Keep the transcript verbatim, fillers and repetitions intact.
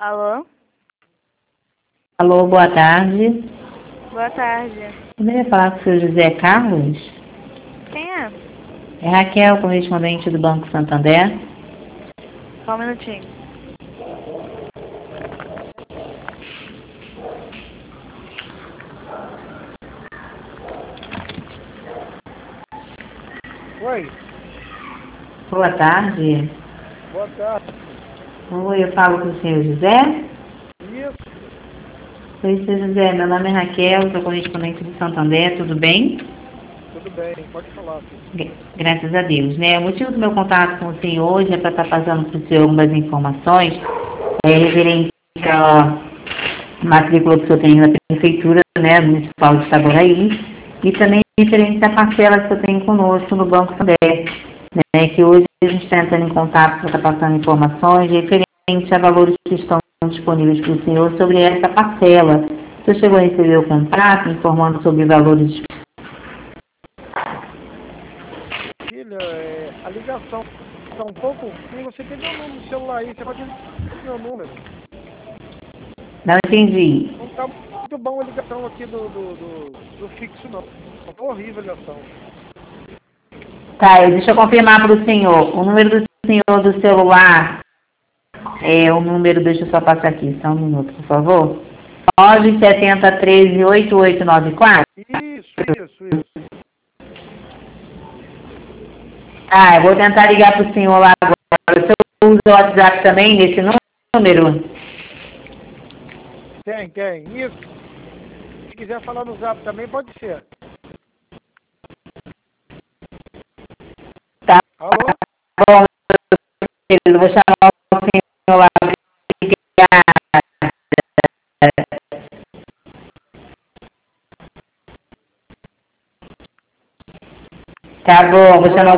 Alô? Alô, boa tarde. Boa tarde. Poderia falar com o senhor José Carlos? Quem é? É Raquel, correspondente do Banco Santander. Só um minutinho. Oi, Boa tarde. boa tarde. Oi, eu falo com o senhor José? Isso, Oi, senhor José, meu nome é Raquel, sou correspondente do Santander, tudo bem? tudo bem, pode falar, filho. Gra- Graças a Deus, né? O motivo do meu contato com o senhor hoje é para estar passando para o senhor algumas informações é, referente à matrícula que o senhor tem na Prefeitura, né, Municipal de Itaboraí, e também referente à parcela que o senhor tem conosco no Banco Santander, né, que hoje a gente está entrando em contato para estar passando informações referente a valores que estão disponíveis para o senhor sobre essa parcela. O senhor chegou a receber o contrato informando sobre valores. Filha, é, a ligação está um pouco ruim. Você tem meu número no celular aí, você pode ligar pro meu número. Não entendi. Não está muito bom a ligação aqui do, do, do, do fixo, não. Está horrível a ligação. Tá, deixa eu confirmar para o senhor. O número do senhor do celular é o número, deixa eu só passar aqui, só um minuto, por favor. nove sete zero três oito oito nove quatro. Isso, isso, isso. Ah, eu vou tentar ligar para o senhor lá agora. O senhor usa o WhatsApp também nesse número? Tem, tem. Isso. Se quiser falar no zap também, pode ser. Tá Alô? bom, eu vou chamar o senhor lá. Tá bom, vou chamar o